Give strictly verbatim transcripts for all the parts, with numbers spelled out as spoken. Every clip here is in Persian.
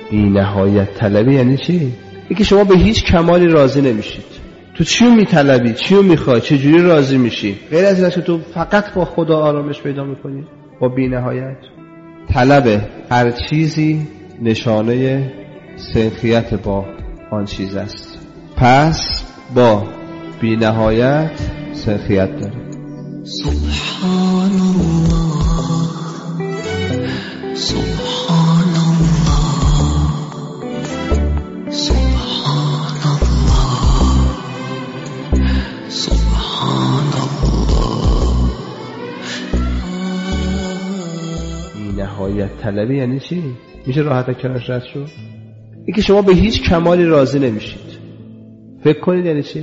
بی نهایت طلبی یعنی چی؟ اینکه شما به هیچ کمالی راضی نمیشید. تو چیو میطلبی؟ چیو میخوای؟ چه جوری راضی میشی؟ غیر از اینکه تو فقط با خدا آرامش پیدا میکنی با بی نهایت. طلب هر چیزی نشانه سنخیت با آن چیز است، پس با بی نهایت سنخیت داره. سبحان الله سبحان الله سبحان الله سبحان الله. بی نهایت طلبی یعنی چی؟ میشه راحت کنارش رد شد؟ اینکه شما به هیچ کمالی راضی نمیشید. فکر کنید یعنی چی؟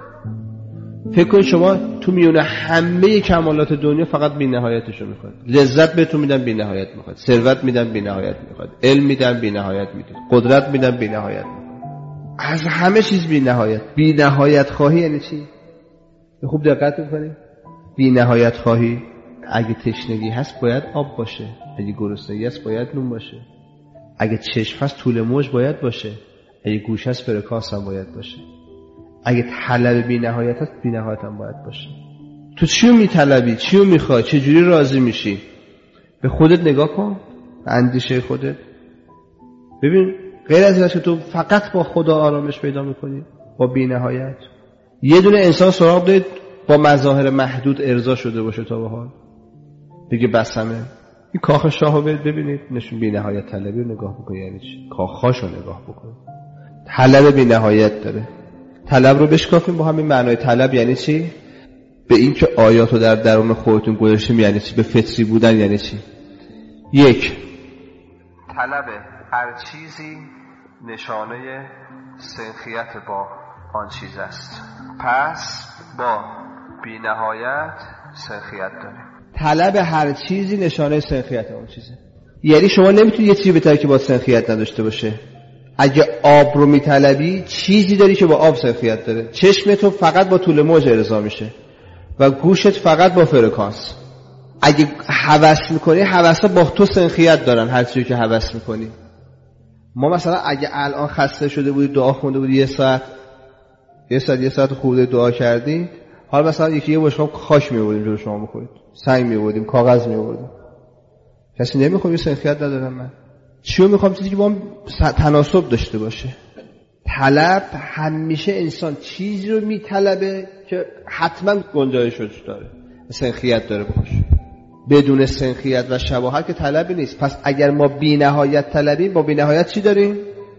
فکر کنید شما تو میونه همه کمالات دنیا فقط بی نهایتشو میخواید. لذت بهتون میدن بی نهایت میخواید، ثروت میدن بی نهایت میخواید، علم میدن بی نهایت میدید، قدرت میدن بی نهایت میخواید، از همه چیز بی نهایت. بی نهایت خواهی یعنی چی؟ خوب دقت بکنید. بی نهایت خواهی اگه تشنگی هست باید آب باشه، اگه گرسنگی هست باید نون باشه، اگه چشم هست طول موج باید باشه، اگه گوش هست فرکانس هم باید باشه، اگه طلب بی نهایت هست بی نهایت هم باید باشه. تو چیو میطلبی؟ چیو میخوای؟ چه جوری راضی میشی؟ به خودت نگاه کن، به اندیشه خودت ببین. غیر از اینکه تو فقط با خدا آرامش پیدا میکنی با بی نهایت. یه دونه انسان سراغ دارید با مظاهر محدود ارضا شده باشه تا به حال بگه بسمه. این کاخ شاهو ببینید، نشون بی نهایت طلبی رو نگاه بکنید یعنی چی؟ کاخاشو نگاه بکنید. طلب بی نهایت داره. طلب رو بشکافیم با همین معنای طلب یعنی چی؟ به این که آیاتو در درون خودتون گذاشتیم یعنی چی؟ به فطری بودن یعنی چی؟ یک، طلب هر چیزی نشانه سنخیت با آن چیز است، پس با بی نهایت سنخیت داره. طلب هر چیزی نشانه سنخیت آن چیزه. یعنی شما نمیتونی یه چیزی بهتره که با سنخیت نداشته باشه. اگه آب رو میطلبی چیزی داری که با آب سنخیت داره. چشمت فقط با طول موج ارضا میشه و گوشت فقط با فرکانس. اگه هوس میکنی هوسا با تو سنخیت دارن، هر چیزی که هوس میکنی. ما مثلا اگه الان خسته شده بودی دعا خونده بودی یه ساعت یه ساعت یه ساعت خورده دعا کردی، حالا مثلا یکی یه بشقاب خاک می‌آوردیم جلوی شما بخورید، سنگ می‌آوردیم، کاغذ می‌آوردیم. کسی نمیخواد یه سنخیت ندارم من. چیو میخوام؟ چیزی که با هم تناسب داشته باشه. طلب همیشه انسان چیزی رو میطلبه که حتما گنجایشش داره، سنخیت داره باشه. بدون سنخیت و شباهت که طلبی نیست. پس اگر ما بی نهایت طلبیم، با بی نهایت چی داریم؟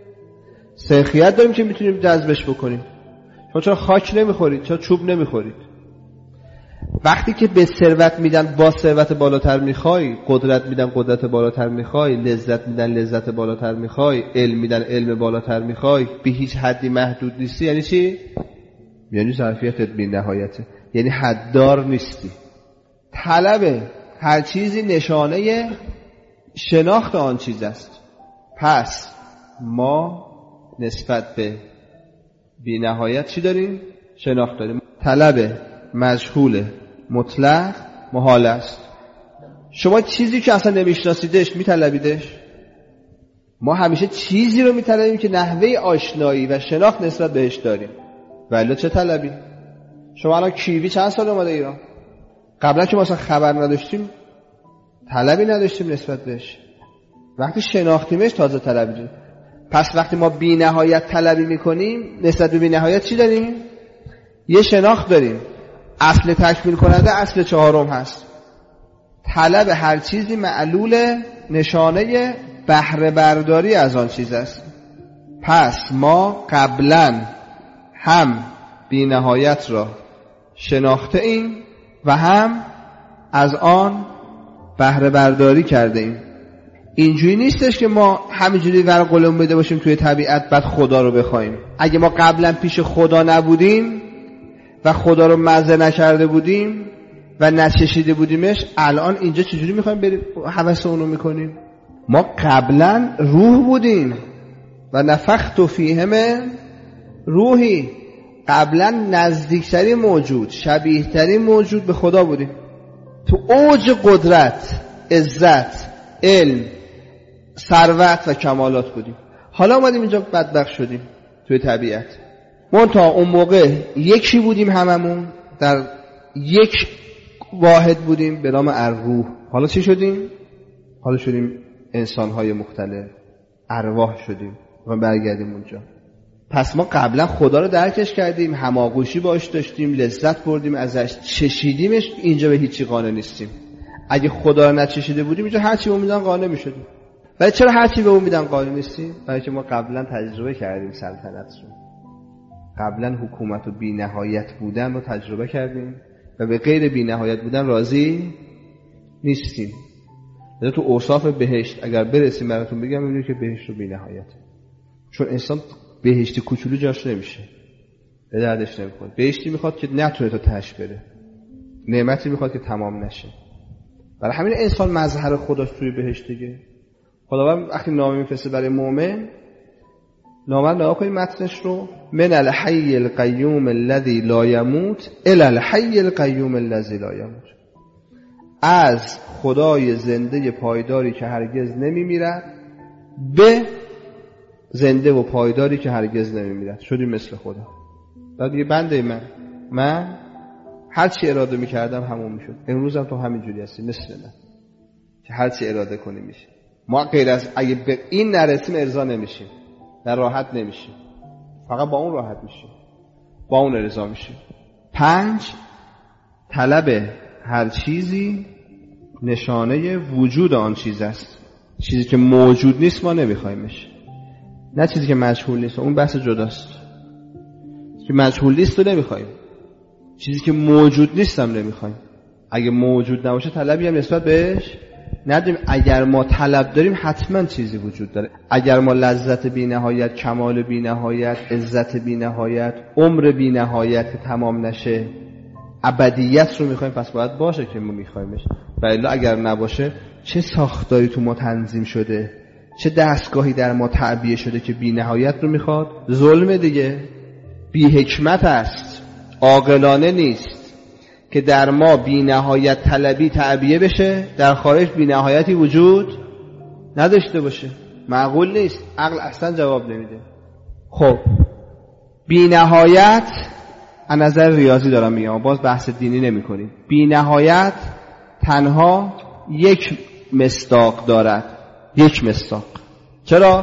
سنخیت داریم که میتونیم جذبش بکنیم. شما چرا خاک نمیخورید؟ چرا چوب نمیخورید؟ وقتی که به ثروت میدن با ثروت بالاتر میخوای، قدرت میدن قدرت بالاتر میخوای، لذت میدن لذت بالاتر میخوای، علم میدن علم بالاتر میخوای، به هیچ حدی محدود نیستی. یعنی چی؟ یعنی ظرفیتت بی نهایته، یعنی حددار نیستی. طلب هر چیزی نشانه شناخت آن چیز است، پس ما نسبت به بی نهایت چی داریم؟ شناخت داریم. طلب مجهول مطلق محال است. شما چیزی که اصلا نمیشناسیدش میطلبیدش؟ ما همیشه چیزی رو میطلبیم که نحوه آشنایی و شناخت نسبت بهش داریم. ولی چه طلبی؟ شما الان کیوی چند سال اومده ایران؟ قبلا که ما اصلا خبر نداشتیم طلبی نداشتیم نسبت بهش. وقتی شناختیمش تازه طلبی داریم. پس وقتی ما بی نهایت طلبی میکنیم نسبت به بی نهایت چی داریم؟ یه شناخت داریم. اصل تکمیل کننده اصل چهارم هست. طلب هر چیزی معلول نشانه بهره برداری از آن چیز است. پس ما قبلا هم بی نهایت را شناخته ایم و هم از آن بهره برداری کرده ایم. اینجوری نیستش که ما همینجوری ورق قلم بده باشیم توی طبیعت بعد خدا رو بخوایم. اگه ما قبلا پیش خدا نبودیم و خدا رو مزه نکرده بودیم و نچشیده بودیمش، الان اینجا چجوری میخوایم بریم هوس اونو میکنیم؟ ما قبلا روح بودیم و نفخت فیه من روحی. قبلا نزدیکترین موجود، شبیهترین موجود به خدا بودیم. تو اوج قدرت، عزت، علم، ثروت و کمالات بودیم. حالا اومدیم اینجا بدبخت شدیم توی طبیعت. ما تا اون موقع یکی بودیم هممون، در یک واحد بودیم به نام الروح. حالا چی شدیم؟ حالا شدیم انسان‌های مختلف، ارواح شدیم و برگردیم اونجا. پس ما قبلا خدا رو درکش کردیم، هماغوشی باش داشتیم، لذت بردیم ازش، چشیدیمش. اینجا به هیچی قانع نیستیم. اگه خدا رو نچشیده بودیم اینجا هر چی به اون میدن قانع میشدیم. ولی چرا هر چی به اون میدن قانع نیستیم؟ برای که ما قبلا تجربه کردیم سلطنت رو، قبلا حکومت و بی‌نهایت بودن رو تجربه کردیم و به غیر بی‌نهایت بودن راضی نیستیم. مثلا تو اوصاف بهشت اگر برسیم براتون بگم میبینید که بهشت رو بی‌نهایت، چون انسان بهشتی کوچولو جاش نمیشه، به دردش نمیخوره. بهشتی میخواد که نتونه تا تهش بره، نعمتی میخواد که تمام نشه. برای همین انسان مظهر خداش توی بهشت دیگه. خداوند وقتی نامه میفرسته برای مؤمن، نامه رو نگاه کنید متنش رو: من الحی القیوم الذی لا یموت الی الحی القیوم الذی لا یموت. از خدای زنده پایداری که هرگز نمیمیرد به زنده و پایداری که هرگز نمیمیرد. شدیم مثل خدا. بعد یه بنده من من هر چی اراده میکردم همون میشد. امروز هم تو همینجوری هستی مثل من که هر چی اراده کنی میشه. ما غیر از اگه به این نرسیم ارضا نمیشیم، در راحت نمیشیم، فقط با اون راحت میشیم، با اون ارضا میشیم. پنج، طلب هر چیزی نشانه وجود آن چیز است. چیزی که موجود نیست ما نمیخوایمش، نه چیزی که مجهول نیست، اون بحث جداست. که مجهول نیست رو نمیخوایم، چیزی که موجود نیست هم نمیخوایم. اگه موجود نباشه طلبی هم نسبت بهش نداریم. اگر ما طلب داریم حتما چیزی وجود داره. اگر ما لذت بی نهایت، کمال بی نهایت، عزت بی نهایت، عمر بی نهایت که تمام نشه، ابدیت رو میخوایم، پس باید باشه که ما میخوایمش. و الا اگر نباشه چه ساختاری تو ما تنظیم شده، چه دستگاهی در ما تعبیه شده که بی نهایت رو میخواد. ظلم دیگه، بی حکمت است، عاقلانه نیست که در ما بی نهایت طلبی تعبیه بشه، در خارج بی نهایتی وجود نداشته باشه. معقول نیست، عقل اصلا جواب نمیده. خب بی نهایت از نظر ریاضی دارم میگم، باز بحث دینی نمی کنیم. بی نهایت تنها یک مصداق دارد، یک مصداق. چرا؟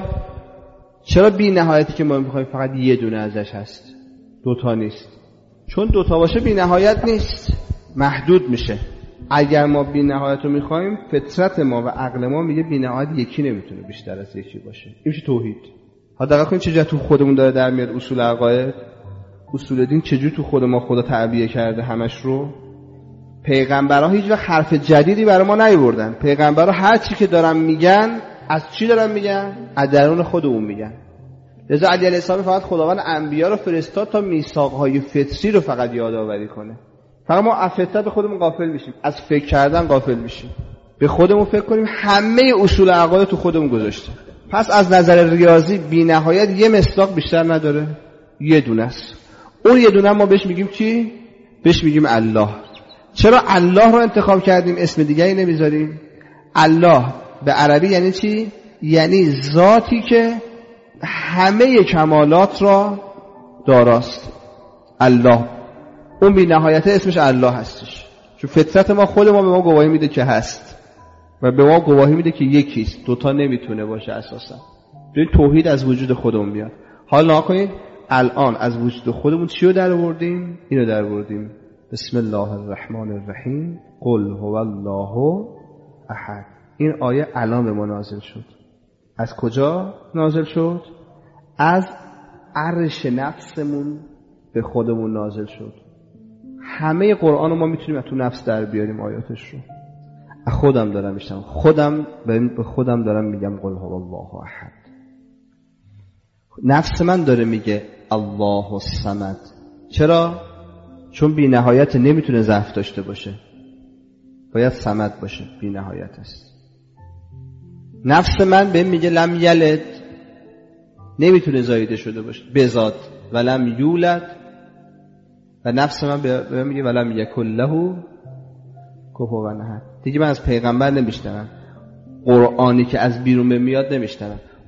چرا بی نهایتی که ما میخوایم فقط یه دونه ازش هست، دوتا نیست؟ چون دوتا باشه بی نهایت نیست، محدود میشه. اگر ما بی نهایت رو میخوایم، فطرت ما و عقل ما میگه بی نهایت یکی نمیتونه بیشتر از یکی باشه. این میشه توحید. حالا دقیق کنید چجوری تو خودمون داره در میاد اصول عقاید، اصول دین چجوری تو خود ما خدا تعبیه کرده همش رو. پیغمبرها هیچ وقت حرف جدیدی برای ما نیاوردن. پیغمبرها هر چی که دارن میگن، از چی دارن میگن؟ از درون خودمون میگن. لذا علی علیه السلام فقط خداوند انبیا رو فرستاد تا میثاق‌های فطری رو فقط یادآوری کنه. فقط ما از فطرت خودمون غافل میشیم، از فکر کردن غافل میشیم. به خودمون فکر کنیم همه اصول عقاید تو خودمون گذاشتیم. پس از نظر ریاضی بی نهایت یه مصداق بیشتر نداره، یه دونه است. اون یه دونه ما بهش میگیم چی؟ بهش میگیم الله. چرا الله رو انتخاب کردیم، اسم دیگری نمیذاریم؟ الله به عربی یعنی چی؟ یعنی ذاتی که همه کمالات را داراست. الله اون بی نهایت اسمش الله هستش، چون فطرت ما خود ما به ما گواهی میده که هست و به ما گواهی میده که یکیست، دوتا نمیتونه باشه اساسا. ببین توحید از وجود خودمون بیاد. حالا نکنید الان از وجود خودمون چی رو در آوردیم؟ اینو در آوردیم: بسم الله الرحمن الرحیم قل هو الله احد. این آیه الان به ما نازل شد. از کجا نازل شد؟ از عرش نفسمون به خودمون نازل شد. همه قرآن رو ما میتونیم از تو نفس در بیاریم آیاتش رو. خودم دارم میشتم، خودم به خودم دارم میگم قل هو الله احد. نفس من داره میگه الله الصمد. چرا؟ چون بی نهایت نمیتونه ضعف داشته باشه، باید صمد باشه، بی نهایت است. نفس من به میگه لم یلد، نمیتونه زایده شده باشه، بزاد، ولم یولد. و نفس من به میگه ولم یکن له کفوا احد. دیگه من از پیغمبر نمیشنوم، قرآنی که از بیرون میاد نمیشنوم.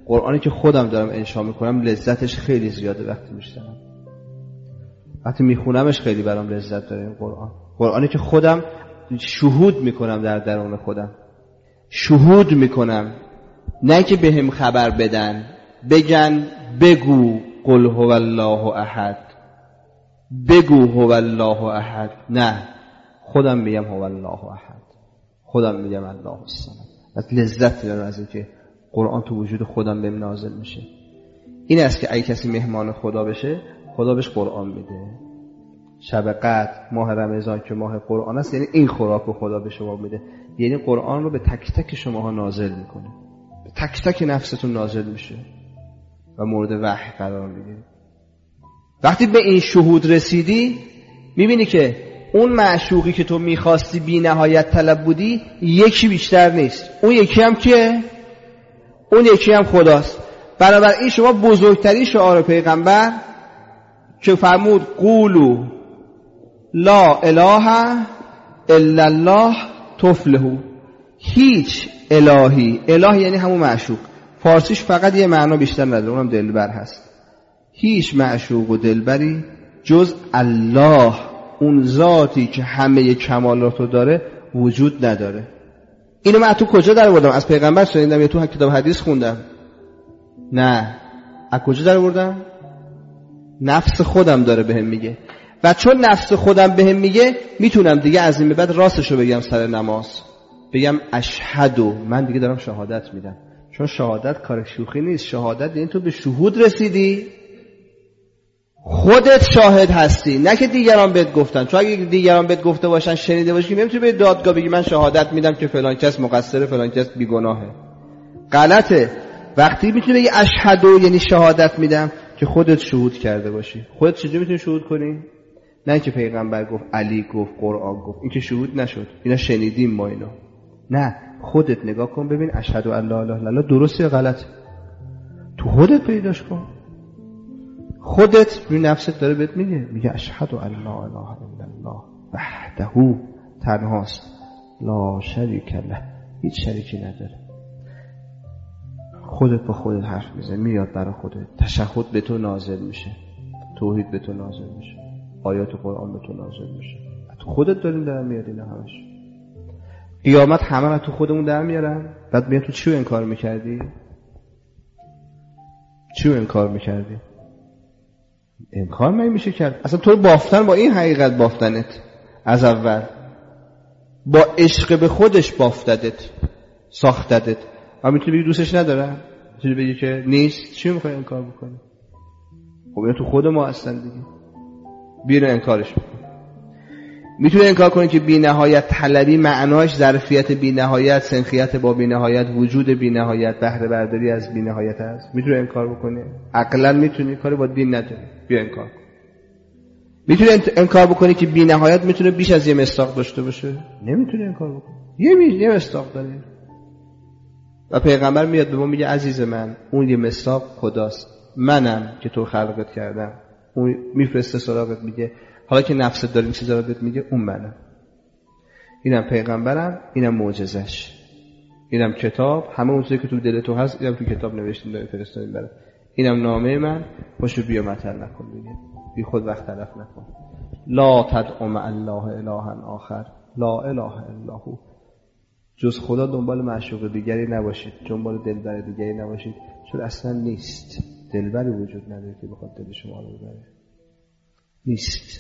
قرآنی که خودم دارم انشا میکنم لذتش خیلی زیاده. وقتی میشنم، وقتی میخونمش خیلی برام لذت داره. این قرآن قرآنی که خودم شهود میکنم در درون خودم، شهود میکنم، نه که بهم خبر بدن بگن بگو قل هو الله احد، بگو هو الله احد، نه خودم میگم هو الله احد، خودم میگم الله الصمد. از لذت دارم از اینکه قرآن تو وجود خودم بهم نازل میشه. این است که اگه کسی مهمان خدا بشه خدا بهش قرآن میده. شب قدر، ماه رمضان که ماه قرآن است، یعنی این خوراک رو خدا به شما میده، یعنی قرآن رو به تک تک شماها نازل میکنه، به تک تک نفستون نازل میشه و مورد وحی قرار میگیره. وقتی به این شهود رسیدی میبینی که اون معشوقی که تو میخواستی بی نهایت طلب بودی یکی بیشتر نیست، اون یکی هم که اون یکی هم خداست. بنابراین شما بزرگترین شعار پیغمبر که فرمود قولوا لا اله الا الله تفلحوا، هیچ الهی، اله یعنی همون معشوق، فارسیش فقط یه معنا بیشتر نداره، اونم دلبر هست. هیچ معشوق و دلبری جز الله، اون ذاتی که همه کمالاتو داره، وجود نداره. اینو من تو کجا در آوردم؟ از پیغمبر شنیدم یا تو کتاب حدیث خوندم؟ نه. از کجا در آوردم؟ نفس خودم داره بهم میگه. و چون نفس خودم بهم میگه میتونم دیگه از این به بعد راستشو بگم سر نماز، بگم اشهدو، من دیگه دارم شهادت میدم. چون شهادت کار شوخی نیست. شهادت یعنی تو به شهود رسیدی، خودت شاهد هستی، نه که دیگران بهت گفتن. چون اگه دیگران بهت گفته باشن شنیده باشی که نمیتونی به دادگاه بگی من شهادت میدم که فلان کس مقصر، فلان کس بیگناهه. غلطه. وقتی میتونی بگی اشهدو یعنی شهادت میدم که خودت شهود کرده باشی. خودت چجوری میتونی شهود کنی؟ نه که پیغمبر گفت، علی گفت، قرآن گفت، این که شهود نشد، اینا شنیدیم ما اینا. نه، خودت نگاه کن ببین اشهد ان لا اله الا الله درسته یا غلط، تو خودت پیداش کن. خودت روی نفست داره بهت میگه، میگه اشهد ان لا اله الا الله وحده تنهاست، لا شریک له، هیچ شریکی نداره. خودت با خودت حرف میزنی، میاد برای خودت. تشهد به تو نازل میشه، توحید به تو نازل میشه، آیات قرآن به تو نازل میشه. تو خودت داریم در میاد اینا همش. قیامت همه را تو خودمون در میارن. بعد میاد تو چی رو انکار میکردی؟ چی رو انکار میکردی؟ انکار نمیشه کرد. اصلا تو رو بافتن با این حقیقت بافتنت از اول، با عشق به خودش بافتدت، ساختدت. و میتونی بگی دوستش ندارم، میتونی بگی که نیست، چی میخوای انکار بکنی؟ خب اینا تو خود ما هستن دیگه، بیرون انکارش بکن. میتونی انکار کنی که بی نهایت طلبی معناش ظرفیت بی نهایت، سنخیت با بی نهایت، وجود بی نهایت، بهره برداری از بی نهایت است. میتونی انکار بکنی؟ عقلا میتونی، کاری با دین نداری، بیا انکار کن. میتونی انکار بکنی که بی نهایت میتونه بیش از یه مصداق داشته باشه؟ نمیتونی انکار بکنی، یه می... یه مصداق داره. و پیغمبر میاد به ما میگه عزیز من، اون یه مصداق خداست، منم که تو خلقت کردم. اون میفرسته سراغت، میگه حالا که نفست داره این چیزا رو بهت میگه، اون منم. اینم پیغمبرم، اینم معجزش، اینم کتاب، همه اون چیزی که تو دل تو هست اینم تو کتاب نوشتیم داره فرستادیم برات. اینم نامه من، پاشو بیا مطلع نکن دیگه، بی خود وقت تلف نکن. لا تدع مع الله الها آخر لا اله الا هو، جز خدا دنبال معشوق دیگری نباشید، دنبال دلبر دیگری نباشید، چون اصلا نیست. دلبری وجود نداره که بخواد دل شما رو ببره، نیست.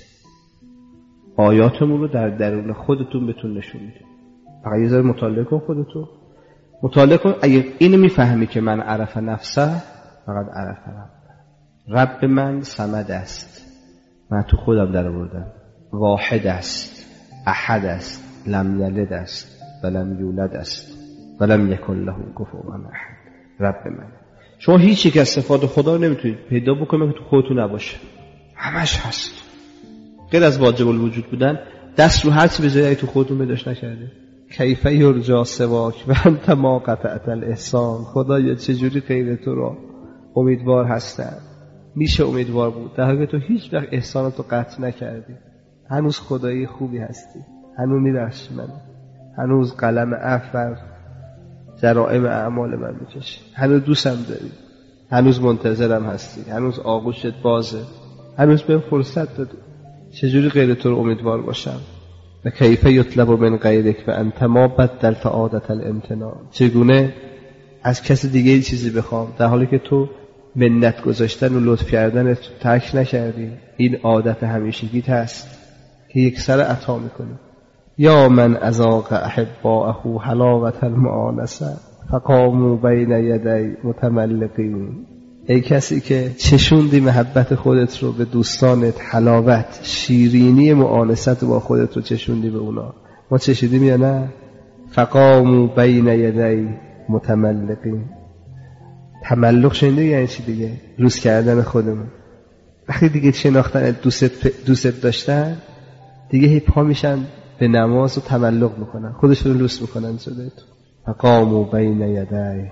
آیاتمون رو در درون خودتون بهتون نشون میده. فقط یه ذره مطالعه کن خودتو، مطالعه کن. اگه اینو میفهمی که من عرف نفسه، فقط عرف رب. رب من صمد است، من تو خودم در آوردم، واحد است، احد است، لم یلد است و لم یولد است و لم یکن له کفوا احد. رب من. شما هیچ یک از صفات خدا رو نمیتونید پیدا بکنید که تو خودتون نباشه، همش هست. غیر از واجب الوجود بودن، دست رو هر چی بذاری تو خودتون بداش نکرده. کیف یرجا سواک و انت ما قطعت الاحسان. خدایا چجوری غیر تو را امیدوار هستن؟ میشه امیدوار بود در حالی که تو هیچ وقت احساناتو قطع نکردی. هنوز خدایی خوبی هستی، هنوز میبخشی من، هنوز قلم عفو جرائم اعمال من میکشی، هنوز دوستم داری، هنوز منتظرم هستی، هنوز آغوشت بازه، هنوز بهم فرصت بده. چجوری غیر تو رو امیدوار باشم؟ و کیف یطلب من غیرک و انت ما بدلت عادت الامتنان، چگونه از کسی دیگه ای چیزی بخوام در حالی که تو منت گذاشتن و لطف کردن ترک نکردی. این عادت همیشگیت هست که یک سر عطا میکنی. یا من اذاق احباءه حلاوت المعانسه فقاموا بین یدی متملقین، ای کسی که چشوندی محبت خودت رو به دوستانت، حلاوت شیرینی معانست با خودت رو چشوندی به اونا. ما چشیدیم یا نه؟ فقاموا بین یدی متملقین. تملق شنیده یعنی چی دیگه؟ لوس کردن خودمون. وقتی دیگه شناختن دوست دوست داشتن دیگه هی پا میشن به نماز و تملق میکنن، خودشون رو لوس میکنن شده تو. فقاموا بین یدی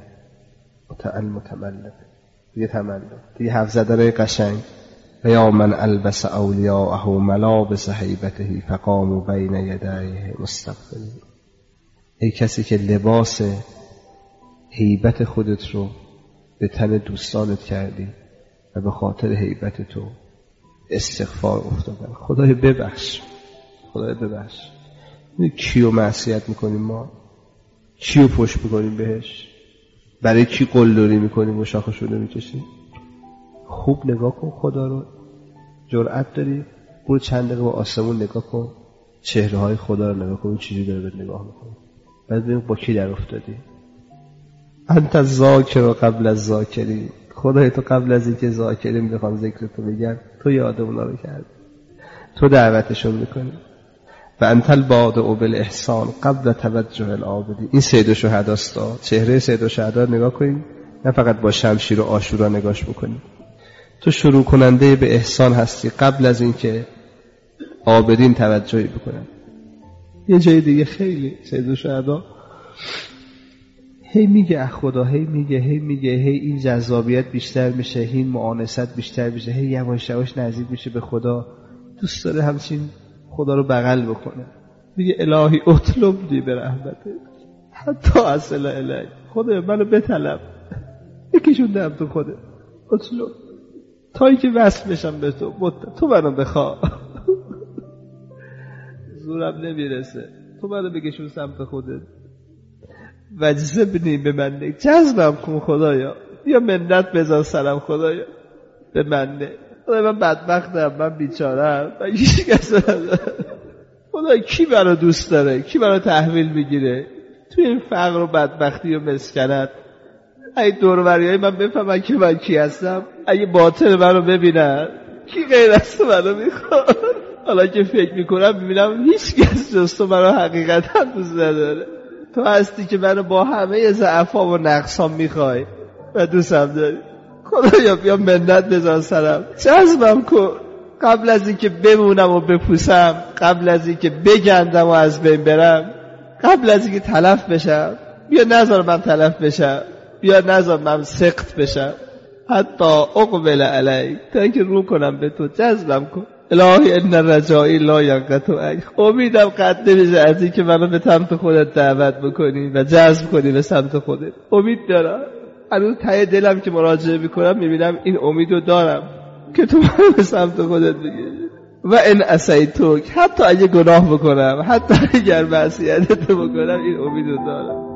متملق، دیگه تملق، دیگه حرف زدن قشنگ. و یا من البس اولیاءه ملابس هیبته فقاموا بین یدیه مستقبلین، ای کسی که لباس هیبت خودت رو به تن دوستانت کردی و به خاطر هیبت تو استغفار افتادن. خدای ببخش، خدای ببخش. کیو معصیت میکنیم ما؟ کیو پشت میکنیم بهش؟ برای کی قلدری میکنیم و شاخشو میکشیم؟ خوب نگاه کن خدا رو. جرأت داری برو چند دقیقه با آسمون نگاه کن، چهره های خدا رو نگاه کن، چیزی داره بهت نگاه میکنه. بعد ببین با کی در افتادی. انت الذاکر قبل الذاکرین، خدای تو قبل از اینکه ذاکرین بخوام ذکر تو بگن تو یاد اونا رو کردی، تو دعوتشون میکنی. و انت البادئ بالاحسان قبل توجه العابدین. این سید شهداست، چهره سید شهدا نگاه کنید، نه فقط با شمشیر و عاشورا نگاش بکنید. تو شروع کننده به احسان هستی قبل از اینکه عابدین توجهی بکنن. یه جای دیگه خیلی سید شهدا هی میگه خدا، هی میگه هی میگه هی این جذابیت بیشتر میشه، هی این معانست بیشتر میشه، هی یواش یواش نزدیک میشه به خدا. دوست داره همچین خدا رو بغل بکنه. میگه الهی اطلب دی به رحمته حتی اصل الی، خدا منو بطلب، یکیشون دم تو خودت، اطلب تا اینکه وصل بشم به تو، تو منو بخوا. زورم نمیرسه، تو منو بکشون سمت خودت. وجذبنی به منه، جذبم کن خدایا، یا منت بذار سرم خدایا به منه. خدای من بدبختم، من بیچارم، من هیچ کس ندارم. خدای کی منو دوست داره؟ کی منو تحویل میگیره تو این فقر و بدبختی و مسکنت؟ اگه دوروریای من بفهمن که من کی هستم، اگه باطن منو ببینن، کی غیر از تو منو میخواد؟ حالا که فکر میکنم میبینم هیچ کس جز تو منو حقیقتا دوست نداره. تو هستی که منو با همه ضعف‌ها و نقصام میخوای و دوستم داری. خدایا بیا منت بذار سرم، جذبم کن قبل از اینکه بمونم و بپوسم، قبل از اینکه بگندم و از بین برم، قبل از اینکه تلف بشم. بیا نذار من تلف بشم، بیا نذار من سقط بشم، حتی اقبل علیک، تا اینکه رو کنم به تو، جذبم کن. الهی ان رجایی لا ینقطع، امیدم قطع نمیشه از این که منو به سمت خودت دعوت بکنی و جذب کنی به سمت خودت. امید دارم، هنوز ته دلم که مراجعه میکنم میبینم این امیدو دارم که تو منو به سمت خودت بگیری. و ان عصیتک، حتی اگه گناه بکنم، حتی اگر معصیت تو بکنم، این امیدو دارم.